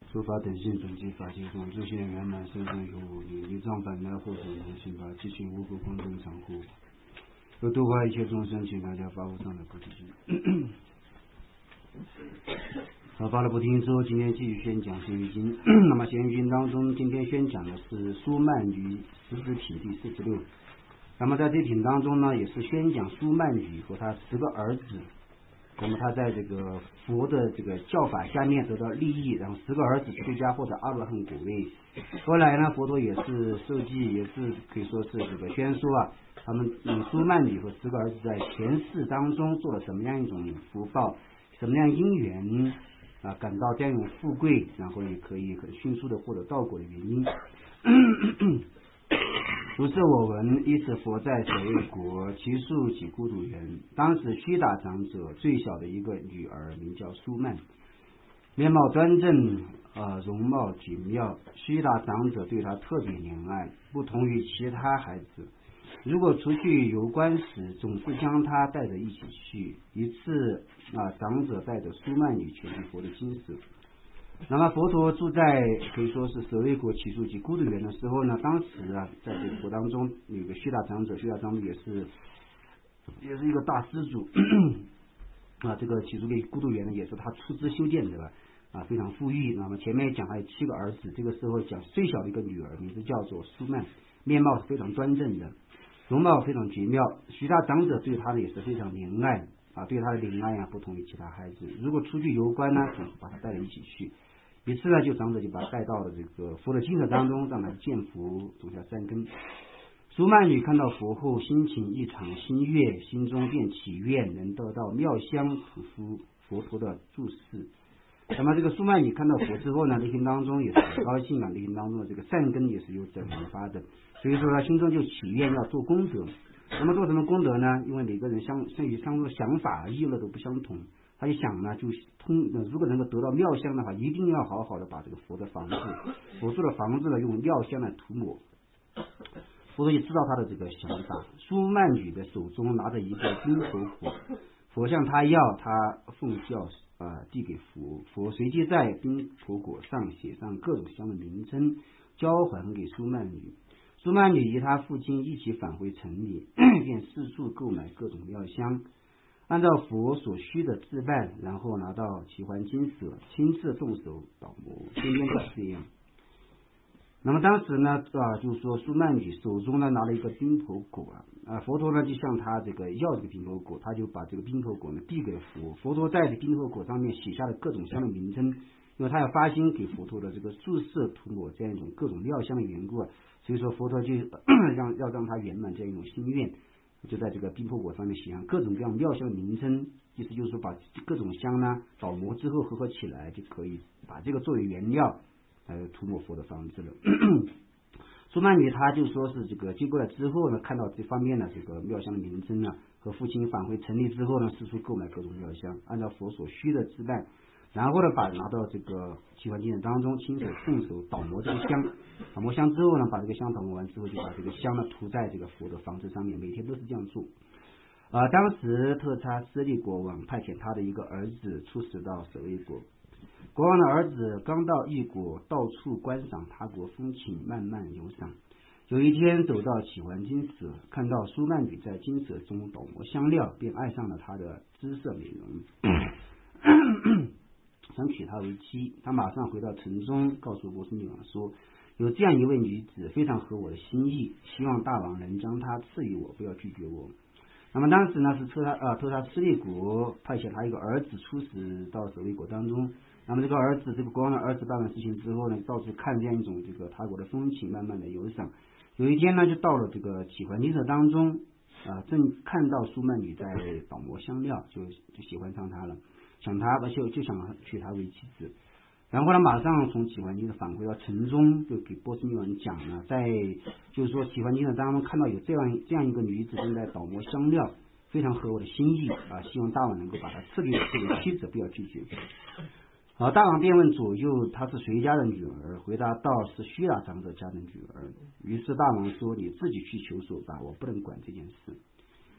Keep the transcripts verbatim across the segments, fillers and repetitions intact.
诸法等性本具法界中，诸现圆满生生有无力，离障本来或者无性法，即行无故空中常护。有度化一切众生，请大家发无上的菩提心。好，发了菩提心之后，今天继续宣讲咸鱼经。那么咸鱼经当中，今天宣讲的是苏曼语十子品第四十六。那么在这品当中呢，也是宣讲苏曼语和他十个儿子。那么他在这个佛的这个教法下面得到利益，然后十个儿子出家获得阿罗汉果位。后来呢，佛陀也是受记，也是可以说是这个宣说啊，他们嗯苏曼女和十个儿子在前世当中做了什么样一种福报，什么样因缘啊，感到这样一种富贵，然后也可以很迅速的获得道果的原因。如是我闻，一是佛在舍卫国，其数几孤独园。当时须达长者最小的一个女儿名叫苏曼，面貌端正，呃，容貌俊妙。须达长者对她特别怜爱，不同于其他孩子。如果出去游观时，总是将她带着一起去。一次啊，长者带着苏曼女前去佛的金舍。那么佛陀住在可以说是舍卫国祇树及孤独园的时候呢，当时啊，在这个国当中有个须达长者，须达长者也是也是一个大施主啊，这个祇树及孤独园呢，也是他出资修建的吧，啊，非常富裕。那么前面讲还有七个儿子，这个时候讲最小的一个女儿，名字叫做苏曼，面貌是非常端正的，容貌非常绝妙。须达长者对她呢也是非常怜爱啊，对她的怜爱啊，不同于其他孩子。如果出去游观呢，总是把她带着一起去。一次呢，就长者就把他带到了这个佛的经舍当中，让他见佛，种下善根。苏曼女看到佛后，心情异常欣悦，心中便祈愿能得到妙香处敷佛陀的住世。那么这个苏曼女看到佛之后呢，内心当中也是很高兴啊，内心当中的这个善根也是由此而发的，所以说他心中就祈愿要做功德。那么做什么功德呢？因为每个人相对于相的想法意乐都不相同。他就想呢，就通如果能够得到妙香的话，一定要好好的把这个佛的房子，佛住的房子呢，用妙香来涂抹。佛陀就知道他的这个想法。苏曼女的手中拿着一个冰婆果，佛向他要，他奉教啊、呃、递给佛，佛随即在冰婆果上写上各种香的名称，交还给苏曼女。苏曼女与他父亲一起返回城里，便四处购买各种妙香。按照佛所需的置办，然后拿到奇幻金舍，亲自动手捣磨，天天都是这样。那么当时呢，啊，就是说苏曼女手中呢拿了一个冰婆果啊，啊，佛陀呢就向他这个要这个冰婆果，他就把这个冰婆果呢递给佛，佛陀在这冰婆果上面写下了各种香的名称，因为他要发心给佛陀的这个注释涂抹这样一种各种妙香的缘故啊，所以说佛陀就让要让他圆满这样一种心愿。就在这个冰婆果上面写上各种各样妙香的名称，意思就是说把各种香呢捣磨之后合合起来，就可以把这个作为原料呃涂抹佛的房子了。苏曼女她就说是这个接过来之后呢，看到这方面的这个妙香的名称呢，和父亲返回城里之后呢，四处购买各种妙香，按照佛所需的置办，然后呢把拿到这个奇幻经舍当中，亲手动手捣磨这个香，捣磨香之后呢，把这个香捣磨完之后，就把这个香呢涂在这个佛的房子上面，每天都是这样做。啊、呃，当时特差斯利国王派遣他的一个儿子出使到舍卫国，国王的儿子刚到异国，到处观赏他国风情，慢慢游赏。有一天走到奇幻金舍，看到苏曼女在金舍中捣磨香料，便爱上了她的姿色美容。想娶她为妻，他马上回到城中，告诉波斯女王说，有这样一位女子非常合我的心意，希望大王能将她赐予我，不要拒绝我。那么当时呢是特他呃特他斯利国派遣他一个儿子出使到舍卫国当中，那么这个儿子这个国王的儿子办完事情之后呢，到处看这样一种这个他国的风情，慢慢的游赏。有一天呢，就到了这个奇幻金舍当中啊、呃，正看到苏曼女在捣磨香料，就就喜欢上她了。想他，而且就想娶她为妻子，然后呢，马上从奇幻金舍返回到城中，就给波斯女王讲了，在就是说奇幻金舍当中看到有这样这样一个女子正在捣磨香料，非常合我的心意啊，希望大王能够把她赐给我这位妻子，不要拒绝。好，大王便问左右她是谁家的女儿，回答道是须达长者家的女儿。于是大王说：“你自己去求索吧，我不能管这件事。”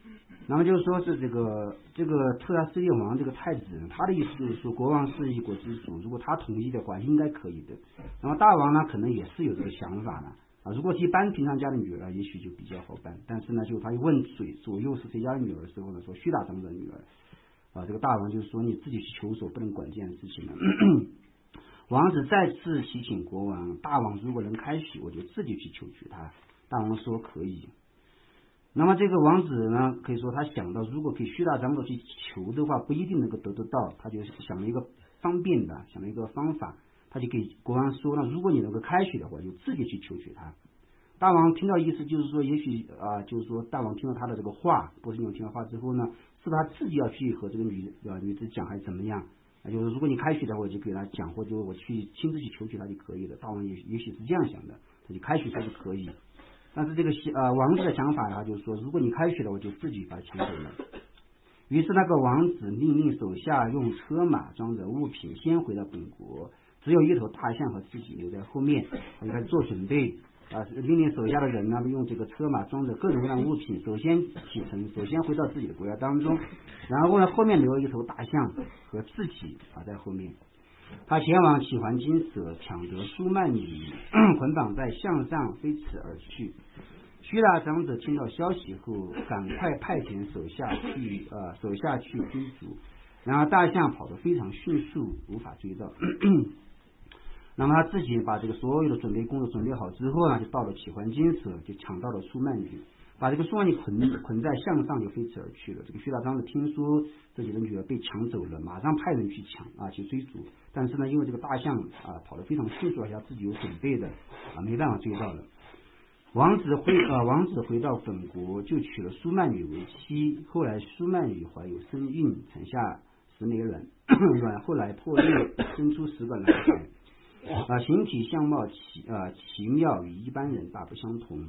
那么就是说是这个这个特拉斯列王这个太子，他的意思就是说国王是一国之主，如果他同意的话应该可以的。那么大王呢可能也是有这个想法的啊，如果是一般平常家的女儿也许就比较好办，但是呢就他一问谁左右是谁家的女儿的时候呢，说须大长子的女儿啊，这个大王就是说你自己去求索，不能管这件事情了。王子再次祈请国王，大王如果能开许，我就自己去求取他。大王说可以。那么这个王子呢，可以说他想到，如果给须大长子去求的话，不一定能够得得到，他就想了一个方便的，想了一个方法，他就给国王说呢，如果你能够开许的话，就自己去求取他。大王听到意思就是说，也许啊、呃，就是说大王听到他的这个话，波斯女王听到话之后呢，是他自己要去和这个女呃女子讲，还是怎么样？啊，就是如果你开许的话，我就给他讲，或者我去亲自去求取他就可以了。大王也也许是这样想的，他就开许他就可以。但是这个呃王子的想法呢，就是说，如果你开许了，我就自己把它抢走了。于是那个王子命令手下用车马装着物品先回到本国，只有一头大象和自己留在后面，他就开始做准备啊，命令手下的人呢用这个车马装着各种各样的物品，首先启程，首先回到自己的国家当中，然后呢后面留一头大象和自己啊在后面。他前往启还金舍，抢得舒曼女，捆绑在象上飞驰而去。须大长子听到消息后，赶快派遣手下去呃手下去追逐，然而大象跑得非常迅速，无法追到。那么他自己把这个所有的准备工作准备好之后呢，就到了启还金舍，就抢到了舒曼女，把这个舒曼女捆捆在象上，就飞驰而去了。这个须大长子听说自己的女儿被抢走了，马上派人去抢啊，去追逐。但是呢，因为这个大象啊跑得非常迅速，而且自己有准备的啊，没办法追到了。王子回呃王子回到本国，就娶了舒曼女为妻。后来舒曼女怀有身孕，产下十枚卵，卵后来破裂，生出十个男孩。啊，形体相貌奇啊奇妙，与一般人大不相同。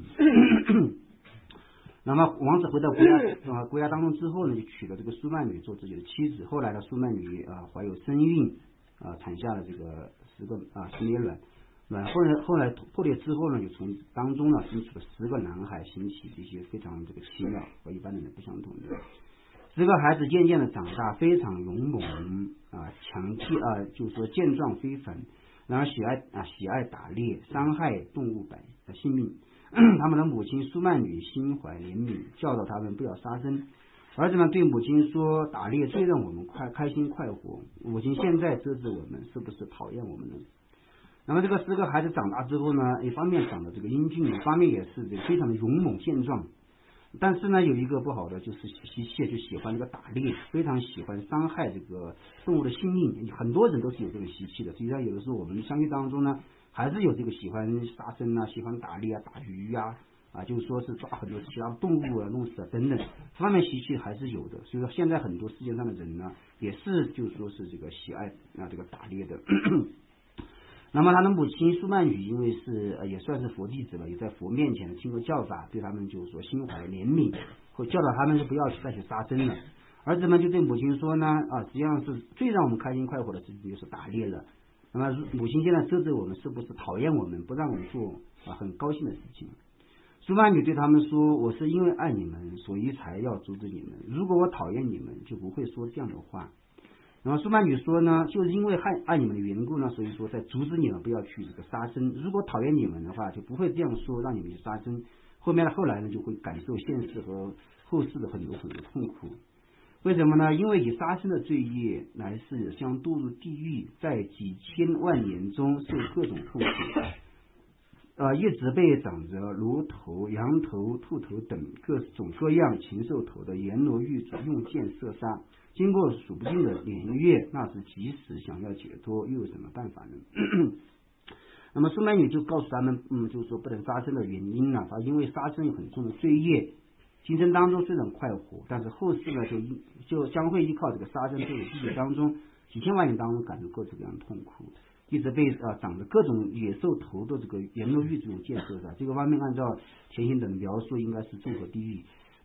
那么王子回到国家啊国家当中之后呢，就娶了这个舒曼女做自己的妻子。后来呢，舒曼女啊怀有身孕啊，产下了这个十个啊十枚卵，卵后来后来破裂之后呢，就从当中呢生出了十个男孩，形体这些非常这个奇妙，和一般的人不相同的。十个孩子渐渐的长大，非常勇猛啊强健啊，就是说健壮非凡。然而喜爱啊喜爱打猎，伤害动物百的性命。他们的母亲舒曼女心怀怜悯，教导他们不要杀生。儿子们对母亲说：“打猎最让我们快开心快活。”母亲现在责备我们，是不是讨厌我们呢？那么这个十个孩子长大之后呢，一方面长得这个英俊，一方面也是这个非常的勇猛健壮。但是呢，有一个不好的就是习气，就喜欢这个打猎，非常喜欢伤害这个动物的性命。很多人都是有这种习气的。实际上，有的时候我们相遇当中呢，还是有这个喜欢杀生啊，喜欢打猎啊、打鱼啊，啊，就是说是抓很多其他动物啊、弄死啊等等，这方面习气还是有的。所以说，现在很多世界上的人呢，也是就是说是这个喜爱啊这个打猎的。那么他的母亲舒曼女因为是呃也算是佛弟子了，也在佛面前听过教法，对他们就是说心怀怜悯，会教导他们是不要再去杀生了。儿子们就对母亲说呢啊，实际上是最让我们开心快活的事情就是打猎了。那么母亲现在责责我们，是不是讨厌我们，不让我们做啊很高兴的事情？舒曼女对他们说：“我是因为爱你们，所以才要阻止你们。如果我讨厌你们，就不会说这样的话。”然后舒曼女说呢，就是因为爱爱你们的缘故呢，所以说在阻止你们不要去这个杀生。如果讨厌你们的话，就不会这样说，让你们去杀生。后面后来呢，就会感受现世和后世的很多很多痛苦。为什么呢？因为以杀生的罪业，乃是将堕入地狱，在几千万年中受各种痛苦。呃，一直被长着鹿头、羊头、兔头等各种各样禽兽头的阎罗狱主用箭射杀。经过数不尽的年月，那是即使想要解脱，又有什么办法呢？那么舒曼女就告诉他们，嗯，就是说不能杀生的原因呢、啊，他因为杀生有很重的罪业，今生当中虽然快活，但是后世呢就就将会依靠这个杀生这个地狱当中几千万年当中感受各种各样的痛苦，一直被啊长着各种野兽头的这个阎罗狱这种建设的这个方面，按照前行的描述应该是综合地狱。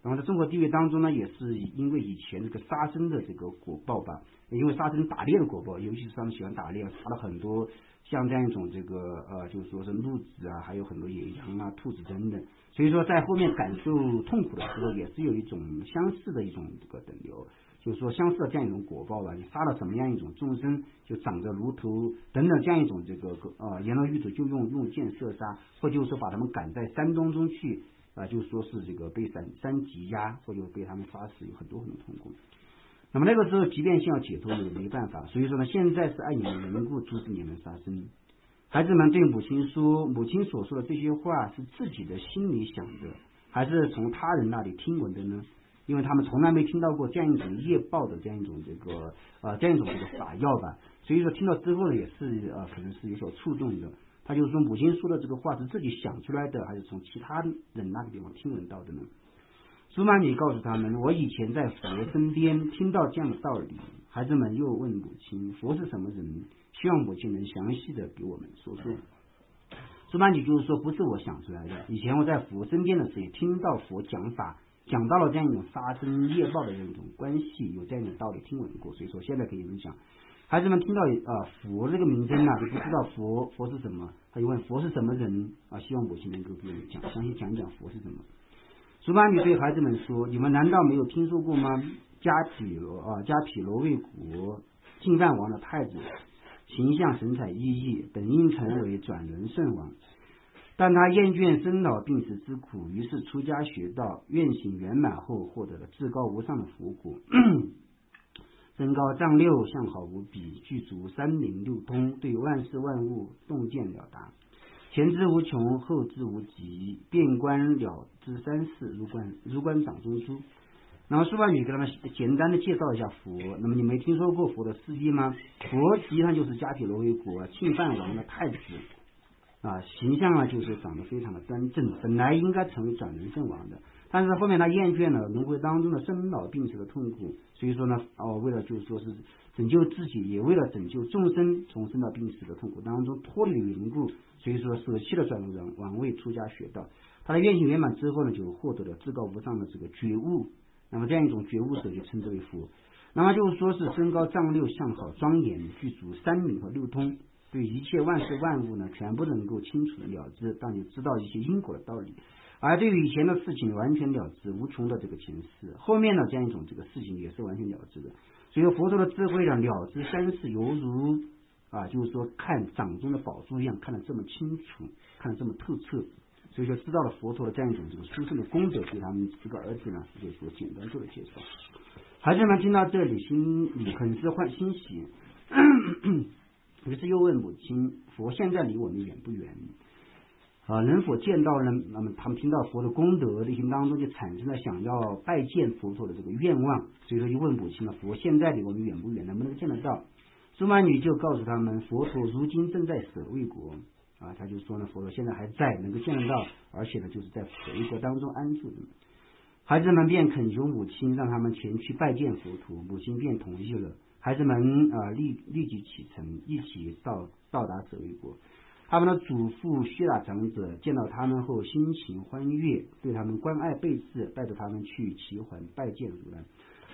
那么在中国地位当中呢，也是因为以前这个杀生的这个果报吧，因为杀生打猎的果报，尤其是他们喜欢打猎，杀了很多像这样一种这个呃，就是说是鹿子啊，还有很多野羊啊、兔子等等，所以说在后面感受痛苦的时候，也是有一种相似的一种这个等流，就是说相似的这样一种果报吧。你杀了什么样一种众生，就长着如头等等这样一种这个呃阎罗狱主就用用箭射杀，或就是说把他们赶在山洞中去。啊，就是说是这个被山山挤压，或者被他们杀死，有很多很多痛苦。那么那个时候，即便想要解脱也没办法，所以说呢，现在是爱你们缘故阻止你们杀生。孩子们对母亲说，母亲所说的这些话是自己的心里想的，还是从他人那里听闻的呢？因为他们从来没听到过这样一种业报的这样一种这个呃这样一种这个法药吧，所以说听到之后呢，也是呃可能是有所触动的。他就是说，母亲说的这个话是自己想出来的，还是从其他人那个地方听闻到的呢？苏曼女告诉他们，我以前在佛身边听到这样的道理。孩子们又问母亲，佛是什么人？希望母亲能详细的给我们说说。苏曼女就是说，不是我想出来的，以前我在佛身边的时候也听到佛讲法，讲到了这样一种杀生业报的这种关系，有这样一种道理听闻过，所以说现在可以分享。孩子们听到啊佛这个名称呢、啊，就不知道佛佛是什么，他就问佛是什么人啊？希望母亲能够给我们讲详细讲讲佛是什么。苏巴女对孩子们说：“你们难道没有听说过吗？迦毗罗啊，迦毗罗卫国净饭王的太子，形象神采奕奕，本应成为转轮圣王，但他厌倦生老病死之苦，于是出家学道，愿行圆满后，获得了至高无上的佛果。”身高丈六，相好无比，具足三明六通，对万事万物洞见了达，前知无穷，后知无极，遍观了知三世，如观如观掌中珠。那么苏巴女给他们简单的介绍一下佛。那么你没听说过佛的事迹吗？佛实际上就是迦毗罗卫国净饭王的太子啊，形象啊就是长得非常的端正，本来应该成为转轮圣王的。但是后面他厌倦了轮回当中的生老病死的痛苦，所以说呢，哦，为了就是说是拯救自己，也为了拯救众生从生老病死的痛苦当中脱离的缘故，所以说舍弃了转轮王位，出家学道。他的愿行圆满之后呢，就获得了至高无上的这个觉悟。那么这样一种觉悟者就称之为佛。那么就是说是身高丈六，相好庄严，具足三明和六通，对一切万事万物呢，全部能够清楚的了知，让你知道一些因果的道理。而对于以前的事情完全了知，无穷的这个前世，后面的这样一种这个事情也是完全了知的。所以佛陀的智慧呢，了知三世，犹如啊，就是说看掌中的宝珠一样，看得这么清楚，看得这么透彻。所以说知道了佛陀的这样一种这个殊胜的功德，对他们这个儿子呢，就是说简单做了介绍。孩子们听到这里，心里很是欢欣喜，于是又问母亲：佛现在离我们远不远？啊，能否见到呢？那么他们听到佛的功德内心当中就产生了想要拜见佛陀的这个愿望，所以说就问母亲了：佛现在离我们远不远？能不能见得到？苏曼女就告诉他们，佛陀如今正在舍卫国啊，他就说呢，佛陀现在还在，能够见得到，而且呢就是在舍卫国当中安住的。孩子们便恳求母亲让他们前去拜见佛陀，母亲便同意了。孩子们啊立立即启程，一起到到达舍卫国。他们的祖父须达长者见到他们后心情欢悦，对他们关爱备至，带着他们去齐桓拜见如来。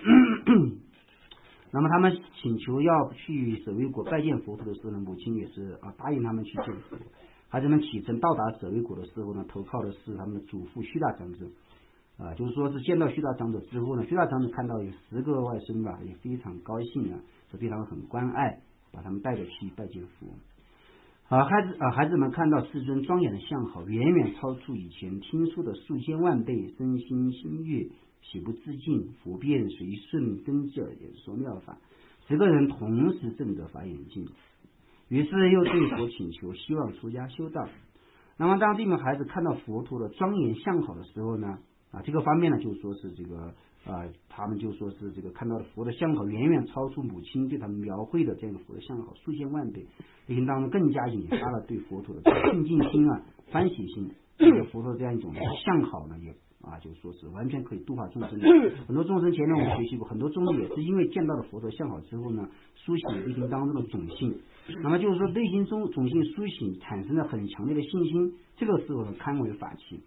那么他们请求要去舍卫国拜见佛陀的时候呢，母亲也是啊答应他们去见佛。孩子们启程到达舍卫国的时候呢，投靠的是他们的祖父须达长者啊，就是说是见到须达长者之后呢，须达长者看到有十个外甥吧，也非常高兴啊，是对他们很关爱，把他们带着去拜见佛。啊，孩子啊，孩子们看到世尊庄严的相好，远远超出以前听说的数千万倍，身心心悦，喜不自禁，佛便随顺跟着演说妙法，十个人同时证得法眼净。于是又对佛请求，希望出家修道。那么当这名孩子看到佛陀的庄严相好的时候呢，啊，这个方面呢，就说是这个啊，他们就说是这个看到的佛的相好远远超出母亲对他们描绘的这样的佛的相好数千万倍，内心当中更加引发了对佛陀的亲近心啊、欢喜心。这个佛陀这样一种相好呢，也啊，就说是完全可以度化众生的。很多众生前面我们学习过，很多众生也是因为见到了佛陀相好之后呢，苏醒内心当中的种性。那么就是说内心中种性苏醒，产生了很强烈的信心，这个时候呢堪为法器。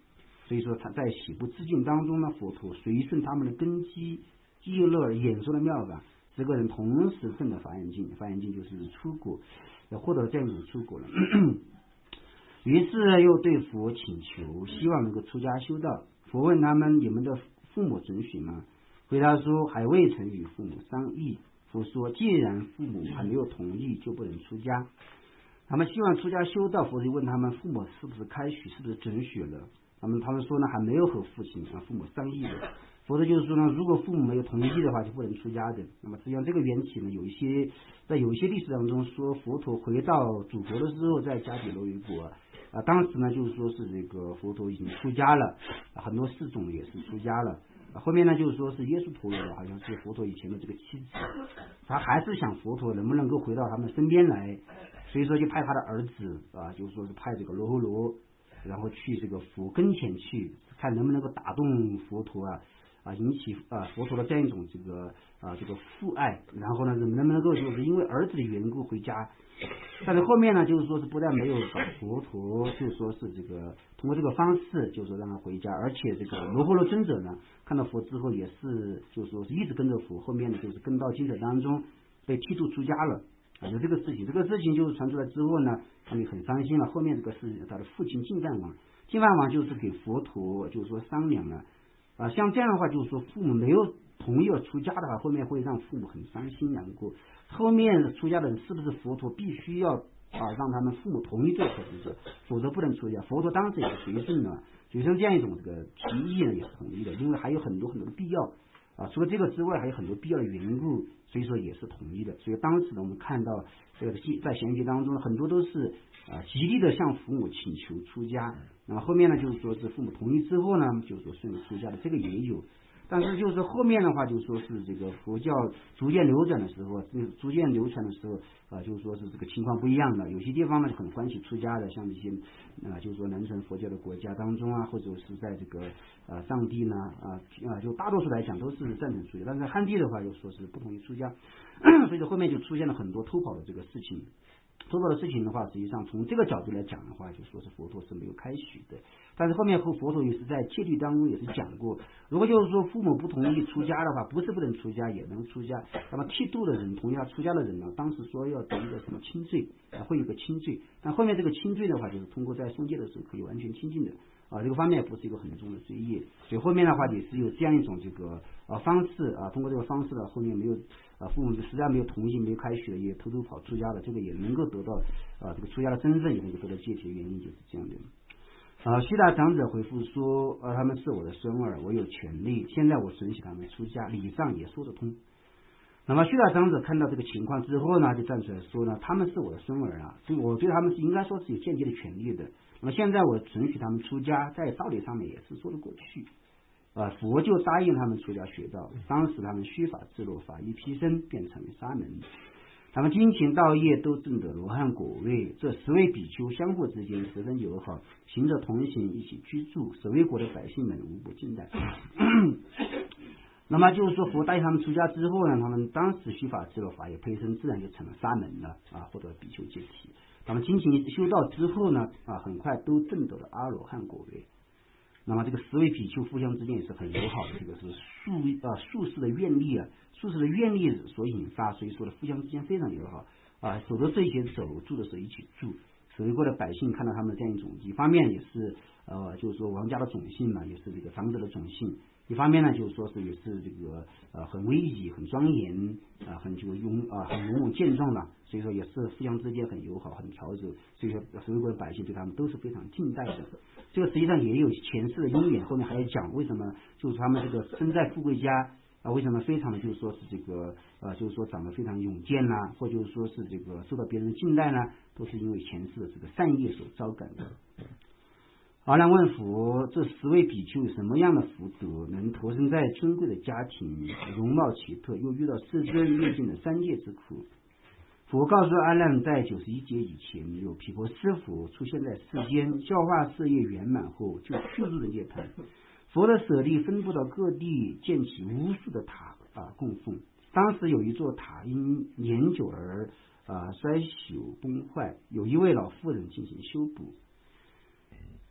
所以说他在喜不自尽当中呢，佛陀随顺他们的根基，记乐演说的妙法，十个人同时证了华严经，华严经就是出果，获得了这样一种出果了。于是又对佛请求，希望能够出家修道。佛问他们：你们的父母准许吗？回答说：还未曾与父母商议。佛说：既然父母还没有同意，就不能出家。他们希望出家修道，佛就问他们父母是不是开许，是不是准许了？他们他们说呢，还没有和父亲啊父母商议的。佛陀就是说呢，如果父母没有同意的话，就不能出家的。那么实际上这个缘起呢，有一些在有一些历史当中说，佛陀回到祖国的时候，在迦毗罗卫国啊，当时呢就是说是这个佛陀已经出家了，啊、很多侍从也是出家了。啊、后面呢就是说是耶稣陀罗好像是佛陀以前的这个妻子，他还是想佛陀能不能够回到他们身边来，所以说就派他的儿子啊，就是说是派这个罗睺罗，然后去这个佛跟前去，看能不能够打动佛陀啊。啊，引起啊佛陀的这样一种这个啊这个父爱，然后呢，能不能够就是因为儿子的缘故回家？但是后面呢，就是说是不但没有把佛陀，就说是这个通过这个方式，就是说让他回家，而且这个罗睺罗尊者呢，看到佛之后也是，就是说是一直跟着佛，后面呢就是跟到经者当中被剃度出家了。啊，有这个事情，这个事情就是传出来之后呢，他们很伤心了。后面这个是他的父亲净饭王，净饭王就是给佛陀就是说商量了。啊，像这样的话，就是说父母没有同意要出家的话，后面会让父母很伤心难过。后面出家的人是不是佛陀必须要啊让他们父母同意做合适者，否则不能出家？佛陀当时也是随顺了，随顺这样一种这个提议呢，也是同意的，因为还有很多很多的必要啊，除了这个之外，还有很多必要的缘故，所以说也是同意的。所以当时呢，我们看到这个在贤集当中，很多都是啊极力的向父母请求出家。那么后面呢，就是说是父母同意之后呢，就是说顺利出家的，这个也有。但是就是后面的话，就说是这个佛教逐渐流转的时候，逐渐流传的时候啊，就是说是这个情况不一样的。有些地方呢很欢喜出家的，像一些啊，就是说南传佛教的国家当中啊，或者是在这个啊藏地呢啊啊，就大多数来讲都是赞成出家，但是汉地的话又说是不同意出家，所以说后面就出现了很多偷跑的这个事情。偷跑的事情的话，实际上从这个角度来讲的话，就说是佛陀是没有开许的。但是后面和佛陀也是在戒律当中也是讲过，如果就是说父母不同意出家的话，不是不能出家，也能出家。那么剃度的人，同意他出家的人呢，当时说要得一个什么轻罪啊，会有个轻罪。但后面这个轻罪的话，就是通过在诵戒的时候可以完全清净的啊，这个方面不是一个很重的罪业。所以后面的话也是有这样一种这个啊方式啊，通过这个方式呢，后面没有啊父母实在没有同意，没有开许的，也偷偷跑出家了，这个也能够得到啊这个出家的真正也能够得到戒体的原因就是这样的。啊，须达长者回复说，呃，他们是我的孙儿，我有权利，现在我准许他们出家，理上也说得通。那么须达长者看到这个情况之后呢，就站出来说呢，他们是我的孙儿啊，所以我对他们是应该说是有间接的权利的。那么现在我准许他们出家，在道理上面也是说得过去。啊，佛就答应他们出家学道，当时他们须发自落，法衣披身，便成为沙门。他们精勤道业，都证得罗汉果位。这十位比丘相互之间十分友好，行者同行，一起居住。舍卫国的百姓们无不敬戴。那么就是说，佛答应他们出家之后呢，他们当时须发自落，法衣披身，自然就成了沙门了啊，获得比丘戒体。他们精勤修道之后呢，啊，很快都证得了阿罗汉果位。那么这个十位比丘互相之间也是很友好的，这个是术啊术士的愿力啊，术士的愿力所引发，所以说的互相之间非常友好啊，走的时候一起走，住的时候一起住。舍卫国的百姓看到他们这样一种，一方面也是呃，就是说王家的种姓嘛，也是这个长者的种姓；一方面呢，就是说是也是这个呃很威仪、很庄严啊、呃，很这个勇啊、呃、很勇猛健壮了，所以说也是互相之间很友好、很调柔，所以说舍卫国的百姓对他们都是非常敬戴的。这个实际上也有前世的因缘，后面还要讲为什么就是他们这个身在富贵家啊，为什么非常的就是说是这个呃，就是说长得非常勇健呐、啊，或就是说是这个受到别人敬戴呢，都是因为前世的这个善业所招感的。阿难问佛：这十位比丘有什么样的福德，能投身在尊贵的家庭，容貌奇特，又遇到世尊阅尽的三界之苦？佛告诉阿难，在九十一劫以前，有毗婆尸佛出现在世间，教化事业圆满后，就去入了涅槃。佛的舍利分布到各地，建起无数的塔啊供奉。当时有一座塔因年久而啊衰朽崩坏，有一位老妇人进行修补。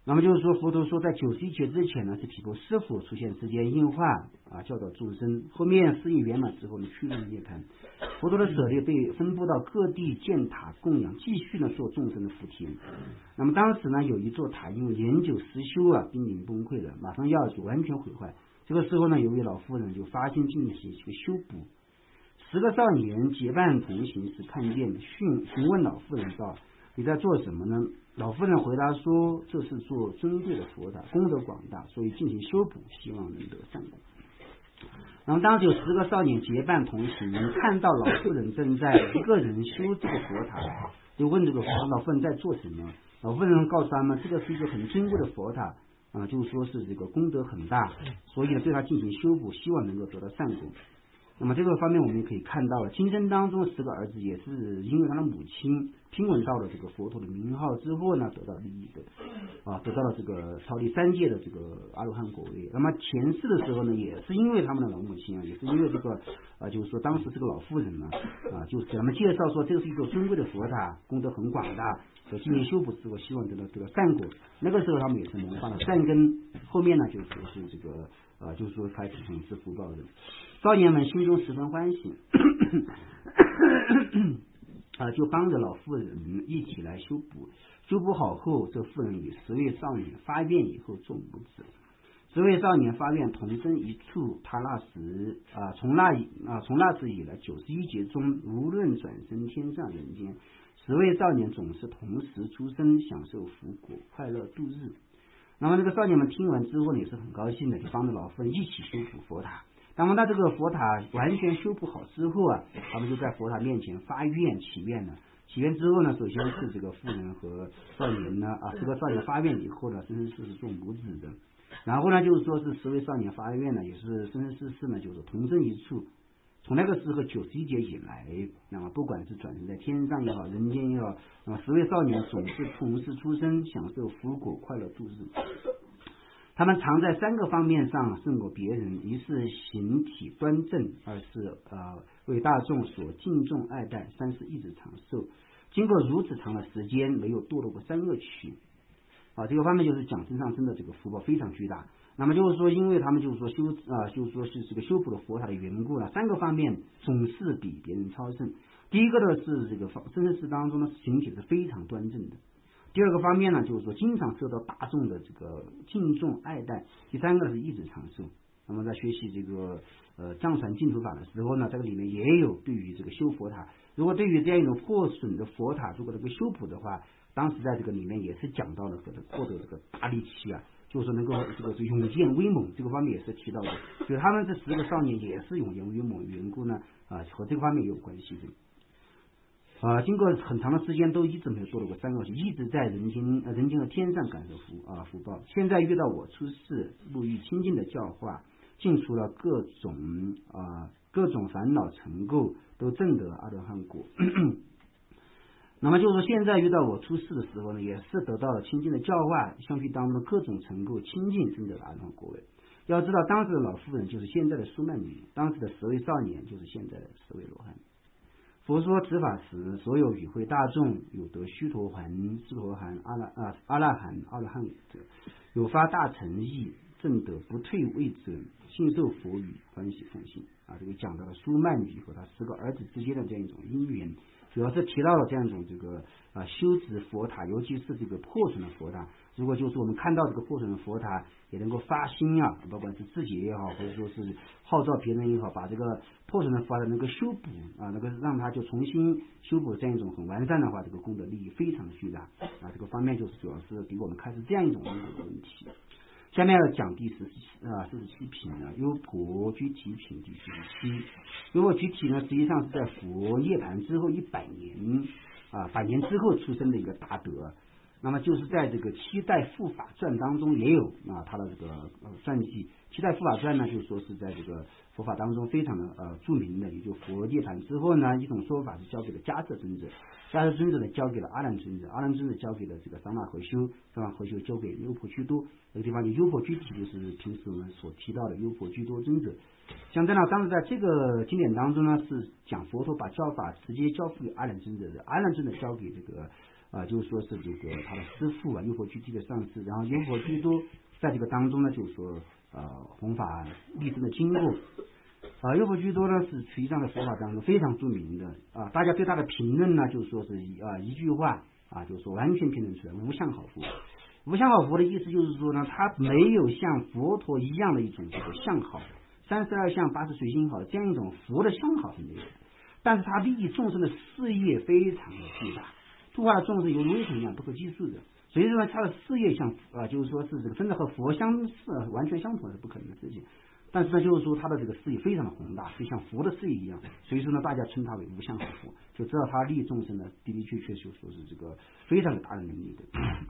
那么就是说，佛陀说在九十一劫之前呢，是提供师傅出现世间应化啊，教导众生。后面事业圆满之后呢，趋入涅槃。佛陀的舍利被分布到各地建塔供养，继续呢做众生的福田。那么当时呢，有一座塔因为年久失修啊，濒临崩溃了，马上要就完全毁坏。这个时候呢，有位老妇人就发心进行这个修补。十个少年结伴同行时，看见询询问老妇人道：“你在做什么呢？”老妇人回答说：“这是做尊贵的佛塔，功德广大，所以进行修补，希望能得善果。”然后当时有十个少年结伴同行，看到老妇人正在一个人修这个佛塔，就问这个老妇人在做什么。老妇人告诉他们，这个是一个很尊贵的佛塔啊，就是说是这个功德很大，所以呢对他进行修补，希望能够得到善果。那么这个方面我们也可以看到了，今生当中十个儿子也是因为他的母亲听闻到了这个佛陀的名号之后呢，得到利益的啊，得到了这个超离三界的这个阿罗汉果位。那么前世的时候呢，也是因为他们的老母亲啊，也是因为这个啊，就是说当时这个老妇人呢啊，就是给他们介绍说这是一个尊贵的佛塔，功德很广大，所以进行修补之后，希望得到这个善果。那个时候他们也是萌发了善根，后面呢就说是这个啊，就是说开始从事福报的。少年们心中十分欢喜啊，就帮着老妇人一起来修补。修补好后，这妇人与十位少年发愿以后做母子。十位少年发愿同生一处，他那时啊，从那啊从那时以来，九十一劫中，无论转生天上人间，十位少年总是同时出生，享受福果，快乐度日。那么这个少年们听完之后呢，也是很高兴的，就帮着老妇人一起修补佛塔。那么，那这个佛塔完全修补好之后啊，他们就在佛塔面前发愿祈愿了。祈愿之后呢，首先是这个妇人和少年呢啊，这个少年发愿以后呢，生生世世做母子的。然后呢，就是说是十位少年发愿呢，也是生生世世呢，就是同生一处。从那个时候九十一劫以来，那么不管是转生在天上也好，人间也好，那么十位少年总是同时出生，享受福果，快乐度日。他们常在三个方面上胜过别人：一是形体端正，二是呃为大众所敬重爱戴，三是一直长寿。经过如此长的时间，没有堕落过三恶趣啊。这个方面就是讲身上真的这个福报非常巨大。那么就是说，因为他们就是说修啊，就是说是这个修补了佛塔的缘故呢，三个方面总是比别人超胜。第一个呢是这个生生世当中呢形体是非常端正的。第二个方面呢，就是说经常受到大众的这个敬重爱戴。第三个是一直长寿。那么在学习这个呃藏传净土法的时候呢，这个里面也有对于这个修佛塔，如果对于这样一种破损的佛塔，如果这个修补的话，当时在这个里面也是讲到了这个获得这个大力气啊，就是说能够这个是勇健威猛，这个方面也是提到的。所以他们这十个少年也是勇健威猛缘故呢啊，和这个方面也有关系的。啊，经过很长的时间都一直没有做到过三恶趣，一直在人间呃人间的天上感受福啊福报。现在遇到我出世，沐浴清净的教化，尽除了各种啊各种烦恼尘垢，都证得阿罗汉果。那么就是说，现在遇到我出世的时候呢，也是得到了清净的教化，相续当中的各种尘垢清净，证得了阿罗汉果位。要知道，当时的老妇人就是现在的苏曼女，当时的十位少年就是现在的十位罗汉。佛说此法时，所有与会大众有得须陀洹、斯陀含、阿拉啊阿拉含、阿罗汉者，有发大诚意，证得不退位者，信受佛语，欢喜奉行啊。这个讲到了苏曼女和他十个儿子之间的这样一种因缘，主要是提到了这样一种这个啊修持佛塔，尤其是这个破损的佛塔。如果就是我们看到这个破损的佛塔，也能够发心啊，不管是自己也好，或者说是号召别人也好，把这个破损的佛塔能够修补啊，那个让它就重新修补这样一种很完善的话，这个功德利益非常的巨大啊。这个方面就是主要是给我们开始这样一种因果的问题。下面要讲第十啊四十七品呢，优婆居提品第四十七。优婆居提呢，实际上是在佛涅槃之后一百年啊，百年之后出生的一个大德。那么就是在这个七代护法传当中也有啊他的这个呃传记。七代护法传呢，就是说是在这个佛法当中非常的呃著名的，也就佛涅槃之后呢，一种说法是交给了迦叶尊者，迦叶尊者呢交给了阿难尊者，阿难尊者交给了这个桑那合修，桑那合修交给优婆居多。这个地方就优婆居提就是平时我们所提到的优婆居多尊者。像在那当时在这个经典当中呢，是讲佛陀把教法直接交付给阿难尊者的，阿难尊者交给这个啊，就是说是这个他的师父啊，优婆居地的上师，然后优婆居多在这个当中呢，就是说呃弘法立身的经过。啊，优婆居多呢是实际上在佛法当中非常著名的啊，大家对他的评论呢，就是说是啊一句话啊，就是说完全评论出来无相好佛。无相好佛的意思就是说呢，他没有像佛陀一样的一种这个相好，三十二相八十随心好这样一种佛的相好是没有的，但是他利益众生的事业非常的巨大，度化的众生犹如微尘一样不可计数的。所以说呢，他的事业像啊，就是说是这个真的和佛相似完全相同是不可能的事情。但是呢，就是说他的这个事业非常的宏大，就像佛的事业一样，所以说呢，大家称他为无相好佛，就知道他利益众生呢，的的确确就说是这个非常有大的能力的。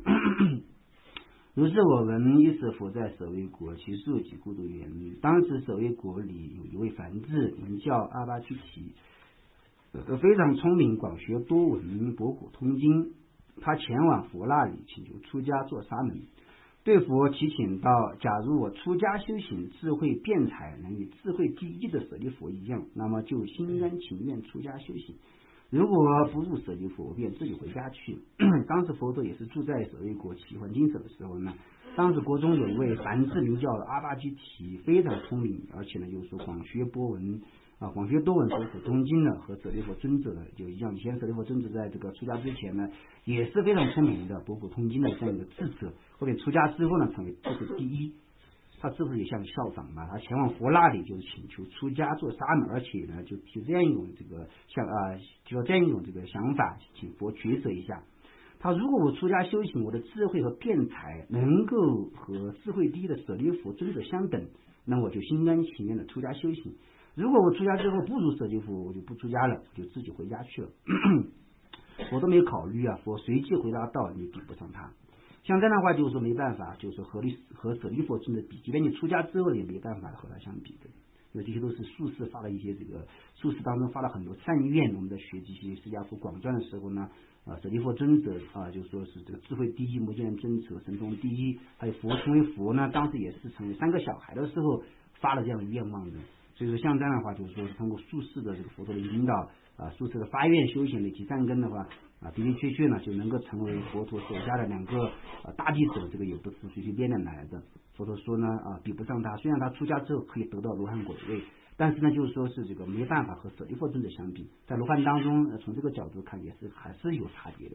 如是我闻一舍佛在舍卫国，其数及孤独园。当时舍卫国里有一位梵志，名叫阿巴居提，非常聪明，广学多闻，博古通今。他前往佛那里请求出家做沙门。对佛祈请道：假如我出家修行，智慧辩才能与智慧第一的舍利佛一样，那么就心甘情愿出家修行。如果不入舍利佛，我便自己回家去。当时佛陀也是住在舍卫国奇幻精舍的时候呢，当时国中有一位梵志名叫阿巴居提，非常聪明，而且呢又说广学多闻啊，广学多闻，博古通今呢，和舍利佛尊者就一样。以前舍利佛尊者在这个出家之前呢，也是非常聪明的，博古通今的这样一个智者。后面出家之后呢，成为智慧第一。他是不是也像效仿嘛？他前往佛那里就是请求出家做沙门，而且呢就提这样一种这个像啊，就这样一种这个想法，请佛抉择一下。他如果我出家修行，我的智慧和辩才能够和智慧第一的舍利佛尊者相等，那我就心甘情愿的出家修行。如果我出家之后不如舍利佛，我就不出家了，我就自己回家去了。我都没有考虑啊，我随即回答道：你比不上他。像这样的话，就是说没办法，就是说和你和舍利佛尊者比，即便你出家之后也没办法和他相比的，因为这些都是术士发了一些这个术士当中发了很多善愿。我们在学这些释迦佛广传的时候呢，啊，舍利佛尊者啊，就说是这个智慧第一，摩羯人尊者神通第一，还有佛成为佛呢，当时也是成为三个小孩的时候发了这样的愿望的。所以说像这样的话，就是说通过术士的这个佛陀的引导啊，术士的发愿修行的及善根的话啊，的的确确呢就能够成为佛陀手下的两个啊大弟子，这个也不是随随便便来的。佛陀说呢啊，比不上他，虽然他出家之后可以得到罗汉果位，但是呢就是说是这个没办法和舍利佛尊者相比，在罗汉当中，呃、从这个角度看也是还是有差别的。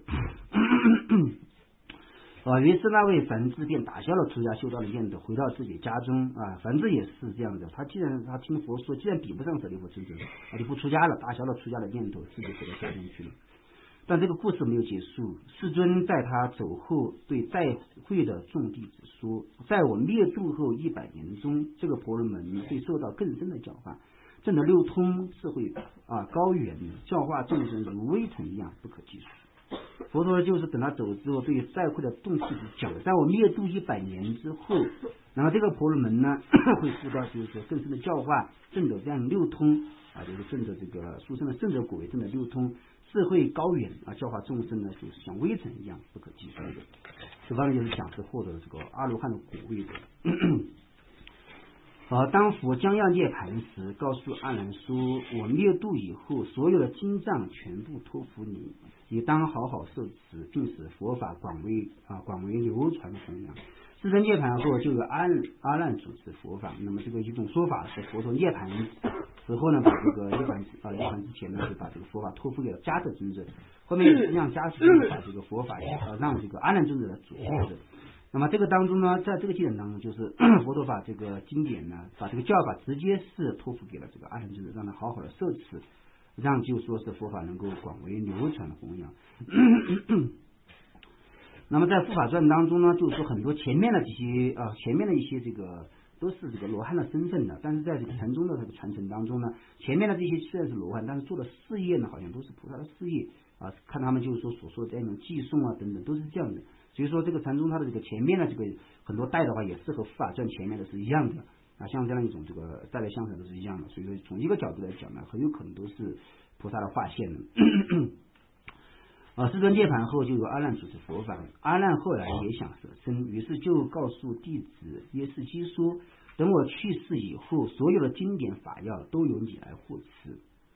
啊，于是那位梵志便打消了出家修道的念头，回到自己家中啊。梵志也是这样的，他既然他听佛说，既然比不上舍利佛尊者，他就不出家了，打消了出家的念头，自己回到家中去了。但这个故事没有结束，世尊在他走后对在会的众弟子说：在我灭度后一百年中，这个婆罗门会受到更深的教化，证得六通智慧啊高远，教化众生如微尘一样不可计数。佛陀就是等他走之后，对在会的众弟子讲，在我灭度一百年之后，然后这个婆罗门呢会受到就是说更深的教化，证得这样六通啊，就是证得这个殊胜的圣者果位，证得六通，智慧高远啊，教化众生呢就是像微尘一样不可计数的。这方面就是讲是获得这个阿罗汉的果位的。好，当佛将要涅槃时，告诉阿难说：我灭度以后，所有的经藏全部托付你，你当好好受持，并使佛法广为啊广为流传弘扬。自身涅槃后，就有阿阿难主持佛法。那么这个一种说法是，佛陀涅槃之后呢，把这个涅槃啊涅槃之前呢，就把这个佛法托付给了迦叶尊者，后面让迦叶尊者把这个佛法啊让这个阿难尊者来主持的。那么这个当中呢，在这个经典当中，就是佛陀把这个经典呢，把这个教法直接是托付给了这个阿难尊者，让他好好的受持，让就说是佛法能够广为流传弘扬。那么在《护法传》当中呢，就是说很多前面的这些啊、呃，前面的一些这个都是这个罗汉的身份的，但是在这个禅宗的这个传承当中呢，前面的这些虽然是罗汉，但是做的事业呢，好像都是菩萨的事业啊。看他们就是说所说的这样一种寄送啊等等，都是这样的。所以说这个禅宗它的这个前面的这个很多代的话，也是和《护法传》前面的是一样的啊，像这样一种这个代代相传都是一样的。所以说从一个角度来讲呢，很有可能都是菩萨的化现的。啊，世尊涅槃后，就有阿难主持佛法。阿难后来也想舍身，于是就告诉弟子耶世基说：等我去世以后，所有的经典法要都由你来护持。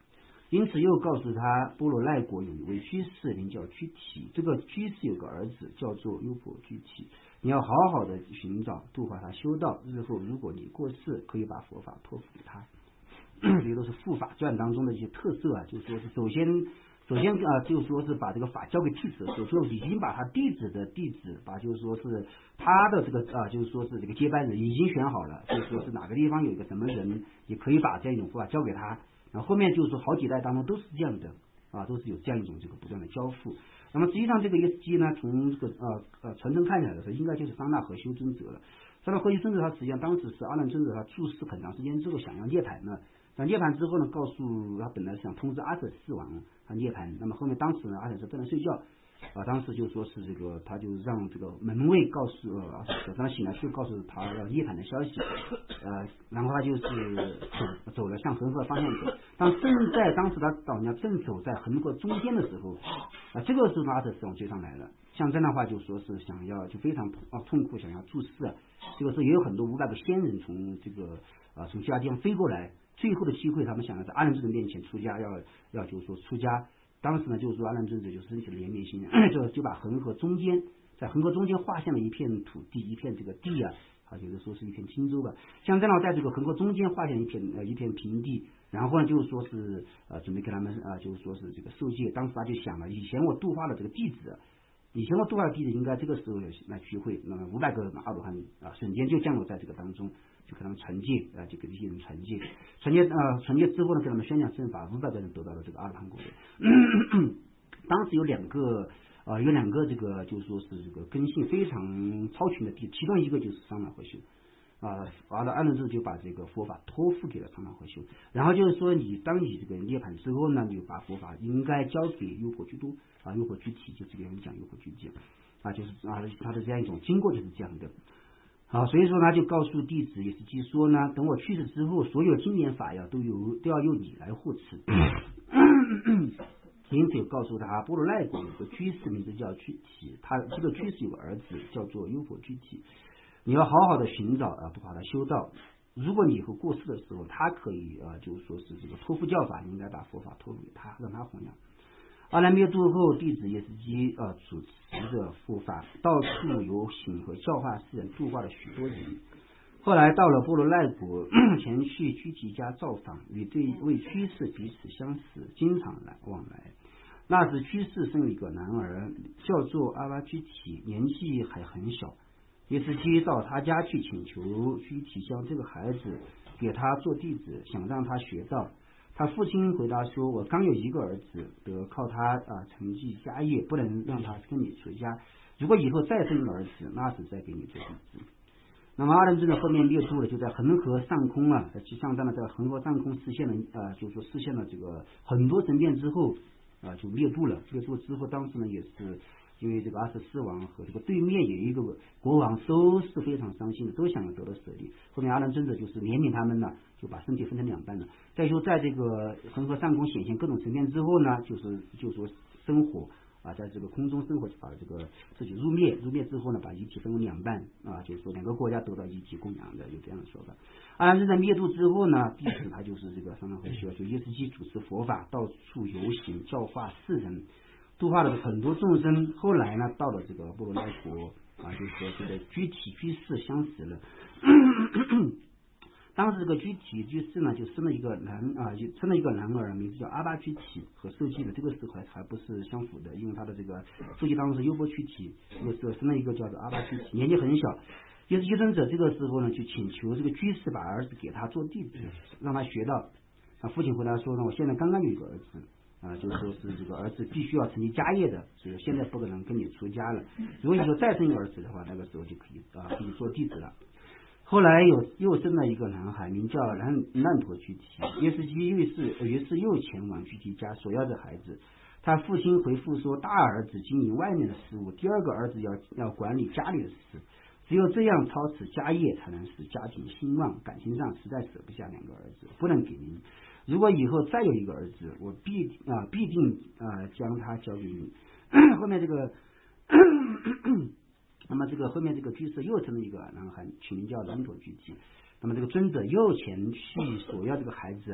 因此又告诉他，波罗奈国有一位居士名叫居提，这个居士有个儿子叫做优婆居提，你要好好的寻找度化他修道，日后如果你过世，可以把佛法托付给他。这些都是护法传当中的一些特色啊，就是说是首先首先啊，就是说是把这个法交给弟子的时候，就已经把他弟子的弟子，把就是说是他的这个啊，就是说是这个接班人已经选好了，就是说是哪个地方有一个什么人，也可以把这样一种护法交给他。然后后面就是说好几代当中都是这样的啊，都是有这样一种这个不断的交付。那么实际上这个业绩呢，从这个呃呃传承看起来的时候，应该就是桑那和修尊者了。桑那和修尊者他实际上当时是阿难尊者他住世很长时间之后想要涅槃呢，那涅槃之后呢，告诉他本来想通知阿舍四王他涅槃，那么后面当时呢阿舍是不能睡觉。啊，当时就说是这个，他就让这个门卫告诉呃，早上醒来就告诉他要涅槃的消息，呃，然后他就是走走了向恒河方向走。当正在当时他老娘正走在恒河中间的时候，啊，这个时候阿舍四王追上来了，像这样的话就说是想要就非常啊痛苦，想要注释。这个时候也有很多五百个仙人从这个啊从其他地方飞过来，最后的机会他们想要在阿难尊者面前出家，要要就是说出家。当时呢，就是说阿难尊者就升起了怜悯心，就就把恒河中间，在恒河中间划下了一片土地，一片这个地啊，啊，有的说是一片青州吧，像这样在这个恒河中间划下一片呃一片平地，然后呢，就是说是呃准备给他们啊、呃，就是说是这个受戒。当时他就想了，以前我度化了这个弟子，以前我度化的弟子应该这个时候来聚会，那么五百个阿罗汉啊，瞬间就降落在这个当中。就给他们传戒啊，就给这些人传戒，传戒啊，传戒之后呢，给他们宣讲正法，五百个人得到了这个阿罗汉果位。当时有两个啊，有两个这个就是说是这个根性非常超群的弟子，其中一个就是桑那和修啊，完了阿难尊者就把这个佛法托付给了桑那和修，然后就是说你当你这个涅槃之后呢，你就把佛法应该交给优婆居多啊，优婆居提，就这个人讲优婆居提啊，就是啊他的这样一种经过就是这样的。好，所以说他就告诉弟子也是即说呢，等我去世之后，所有经典法要都由都要由你来护持。因此告诉他，波罗奈国有个居士名字叫居提，他这个居士有个儿子叫做优婆居提，你要好好的寻找啊，不把他修道。如果你以后过世的时候，他可以啊，就是说是这个托付教法，你应该把佛法托付给他，让他弘扬。阿难灭度后，弟子也是基呃主持着护法，到处游行和教化世人，度化了许多人。后来到了波罗奈国，前去居提家造访，与这位居士彼此相识，经常来往来。那时居士生了一个男儿，叫做阿巴居提，年纪还很小。也是基到他家去请求居提将这个孩子给他做弟子，想让他学道。他父亲回答说，我刚有一个儿子，得靠他啊承继家业，不能让他跟你出家，如果以后再生儿子，那是再给你做弟子。那么阿难尊者后面灭度了，就在恒河上空啊，其上站了在恒河上空实现了啊，就是说实现了这个很多神变之后啊，就灭度了。灭度之后，当时呢也是因为这个阿舍四王和这个对面有一个国王都是非常伤心的，都想要得到舍利。后面阿难尊者就是怜悯他们呢，就把身体分成两半了。再说在这个恒河上空显现各种神变之后呢，就是就说生火啊，在这个空中生火，就把这个自己入灭，入灭之后呢，把遗体分为两半啊，就是说两个国家得到遗体供养的，有这样的说法。阿难尊者灭度之后呢，弟子他就是这个桑那和修，就耶斯基主持佛法，到处游行，教化世人。度化了很多众生，后来呢，到了这个波罗奈国啊，就是说这个居提居士相识了。当时这个居提居士呢，就生了一个男啊，就生了一个男儿，名字叫阿巴居提，和受记的这个时候还还不是相符的，因为他的这个受记当中是优婆居提，这个时候生了一个叫做阿巴居提，年纪很小。耶稣尊者这个时候呢，就请求这个居士把儿子给他做弟子，让他学到。他父亲回答说呢，我现在刚刚有一个儿子。啊，就说是这个儿子必须要承继家业的，所以现在不可能跟你出家了。如果你说再生一个儿子的话，那个时候就可以啊，可以做弟子了。后来有又生了一个男孩，名叫难难陀居提。耶斯基于是于是又前往居提家索要这孩子。他父亲回复说，大儿子经营外面的事务，第二个儿子要要管理家里的事，只有这样操持家业，才能使家庭兴旺。感情上实在舍不下两个儿子，不能给您。如果以后再有一个儿子，我必啊必定啊将他交给你。后面这个，那么这个后面这个居士又生了一个男孩，取名叫难陀居提。那么这个尊者又前去索要这个孩子啊，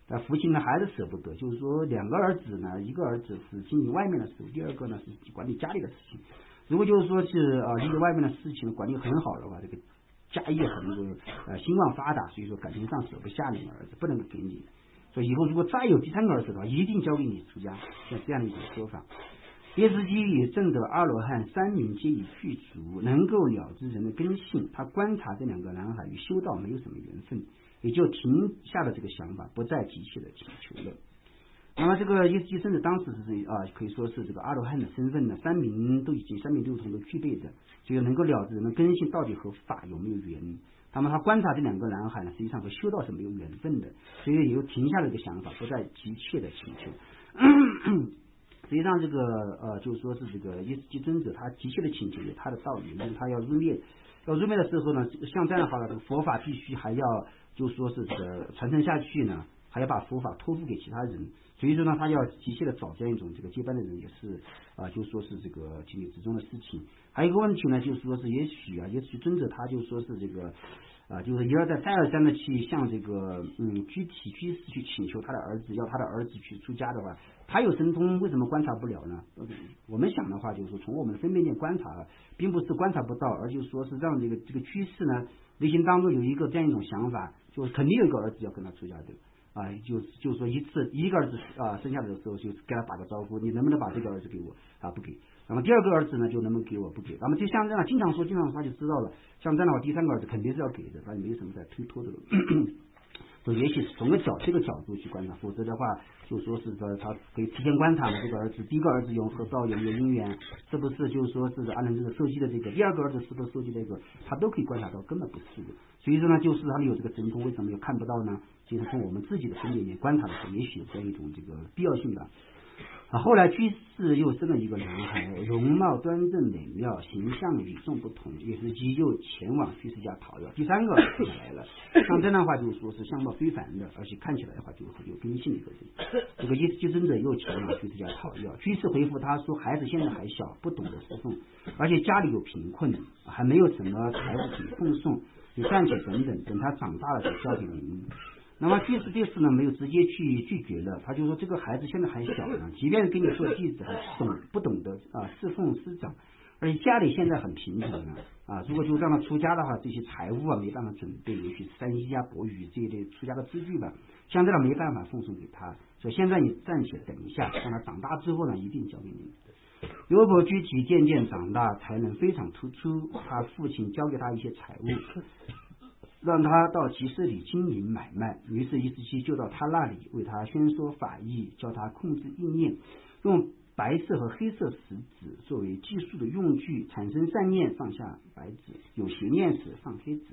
但父亲呢还是舍不得，就是说两个儿子呢，一个儿子是经营外面的事，第二个呢是管理家里的事情。如果就是说是啊，经营外面的事情管理很好的话，这个家业很能够呃兴旺发达，所以说感情上舍不下两个儿子，不能够给你。所以以后如果再有第三个儿子的话，一定交给你出家，像这样的一种说法。耶斯基以证得阿罗汉，三名皆已具足，能够了知人的根性。他观察这两个男孩与修道没有什么缘分，也就停下了这个想法，不再急切的请求了。那么这个耶斯基甚至当时是啊，可以说是这个阿罗汉的身份呢，三名都已经三名六通都具备着，所以能够了知人的根性到底和法有没有缘。那么他观察这两个男孩呢，实际上和修道是没有缘分的，所以也就停下了这个想法，不再急切的请求。实际上这个呃，就是说是这个耶斯基尊者他急切的请求有他的道理，因为他要入灭，要入灭的时候呢，像这样的话呢，这个佛法必须还要就是说是这个传承下去呢，还要把佛法托付给其他人，所以说呢，他要急切的找这样一种这个接班的人，也是啊、呃，就说是这个情理之中的事情。还有一个问题呢，就是说是也许啊，也许尊者他就说是这个。啊，就是一而再再而三的去向这个嗯具体居士去请求他的儿子，要他的儿子去出家的话，他有神通，为什么观察不了呢？我们想的话，就是说从我们的分辨点观察，并不是观察不到，而就是说是让这个这个居士呢内心当中有一个这样一种想法，就是肯定有一个儿子要跟他出家的。啊，就就是说一次一个儿子啊生下来的时候就给他打个招呼，你能不能把这个儿子给我啊？不给。那么第二个儿子呢，就能不能给我？不给。那么就像这样，经常说，经常说他就知道了。像这样的话，第三个儿子肯定是要给的，他也没有什么在推脱的了。所以也许是从个角这个角度去观察，否则的话，就说是说他可以提前观察了这个儿子，第一个儿子有和道有没有姻缘，是不是就是说是按照这个受记的这个，第二个儿子是不是受记这个，他都可以观察到，根本不是的。所以说呢，就是他们有这个神通，为什么又看不到呢？就是从我们自己的分别眼观察的时候，也许有这样一种这个必要性的。啊，后来居士又生了一个男孩，容貌端正美妙，形象与众不同。耶斯基又前往居士家讨要第三个儿子来了，像这样的话就说是相貌非凡的，而且看起来的话就很有根性的一个人。这个耶斯基尊者又前往居士家讨要，居士回复他说，孩子现在还小，不懂得侍奉，而且家里有贫困，还没有什么财物可以奉送，你暂且等等，等他长大了再交给您。那么居士对此呢没有直接去拒绝了，他就说这个孩子现在还小呢，即便给你做弟子，还懂不懂得啊侍奉师长，而且家里现在很贫穷啊啊，如果就让他出家的话，这些财物啊没办法准备，也许山西啊、博语这一类出家的资具吧，像这样没办法奉送给他，所以现在你暂且等一下，让他长大之后呢，一定交给你。优婆居提渐渐长大，才能非常突出，他父亲交给他一些财物。让他到集市里经营买卖，于是耶斯基就到他那里为他宣说法义，教他控制意念，用白色和黑色石子作为计数的用具，产生善念放下白纸，有邪念时放黑纸。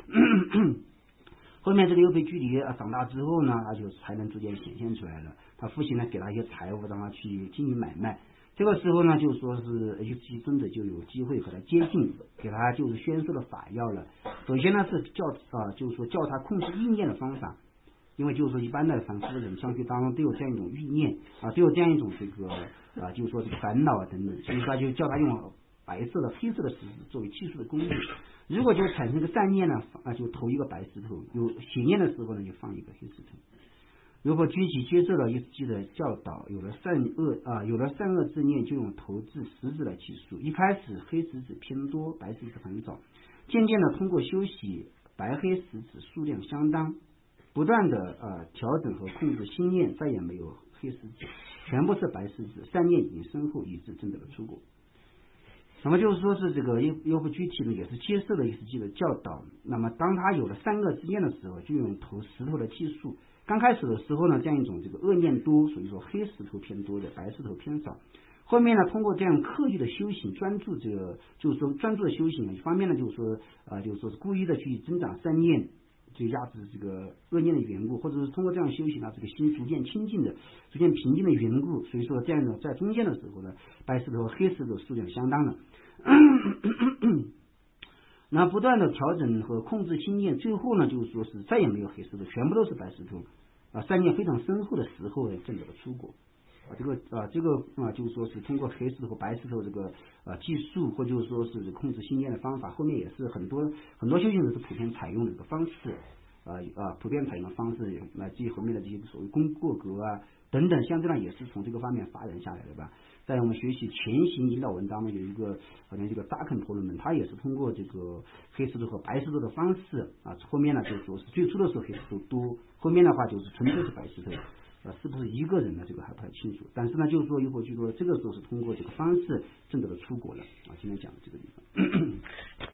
后面这个优婆居离长大之后呢，他就才能逐渐显现出来了。他父亲呢给他一些财物，让他去经营买卖。这个时候呢，就说是耶斯基尊者就有机会和他接近，给他就是宣说的法要了。首先呢是教啊，就是说教他控制意念的方法，因为就是说一般的凡夫的人相续当中都有这样一种意念啊，都有这样一种这个啊，就是说这个烦恼啊等等，所以他就叫他用白色的、黑色的石子作为计数的工具。如果就产生个善念呢，啊就投一个白石头；有邪念的时候呢，就放一个黑石头。如果具体接受了耶斯基的教导，有了善恶啊，有了善恶之念，就用投掷石子来计数。一开始黑石子偏多，白石子很少，渐渐的通过修习，白黑石子数量相当，不断的呃调整和控制心念，再也没有黑石子，全部是白石子，善念已经深厚，以致证得了出果。那么就是说是这个优优婆居提呢，也是接受了耶斯基的教导。那么当他有了善恶之念的时候，就用投石头的计数。刚开始的时候呢，这样一种这个恶念多，所以说黑石头偏多的，白石头偏少。后面呢，通过这样刻意的修行，专注这个，就是说专注的修行，一方面呢，就是说啊、呃，就是说是故意的去增长善念，去压制这个恶念的缘故，或者是通过这样修行啊，这个心逐渐清净的、逐渐平静的缘故，所以说这样的在中间的时候呢，白石头和黑石头数量相当的。那不断的调整和控制心念，最后呢，就是说是再也没有黑石头，全部都是白石头啊，善念非常深厚的时候证得了出果啊。这个啊，这个啊，就是说是通过黑石头和白石头这个啊计数，或就是说是控制心念的方法，后面也是很多很多修行人是普遍采用的一个方式呃呃普遍采用的方式，那至于后面的这些所谓功过格啊等等，相对上也是从这个方面发展下来的吧。在我们学习前行引导文当中有一个好像这个扎肯婆罗门，他也是通过这个黑石头和白石头的方式啊，后面呢就说是最初的时候黑石头多，后面的话就是纯粹是白石头。呃，是不是一个人呢？这个还不太清楚。但是呢，就是说，一会儿就说这个时候是通过这个方式正得的出国了啊。今天讲的这个地方。